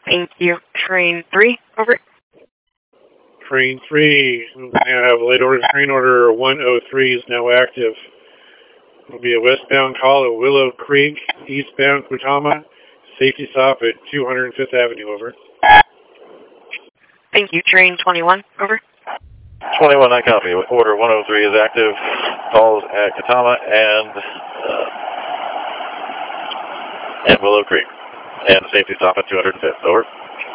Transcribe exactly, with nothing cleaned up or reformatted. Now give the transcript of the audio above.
Thank you. Train three, over. Train three, we now have a late order. Train order one oh three is now active. It will be a westbound call at Willow Creek, eastbound Kutama. Safety stop at two hundred fifth Avenue, over. Thank you. Train twenty-one, over. twenty-one, I copy. Order one oh three is active. Calls at Katama and, uh, and Willow Creek. And safety stop at two hundred fifth, over.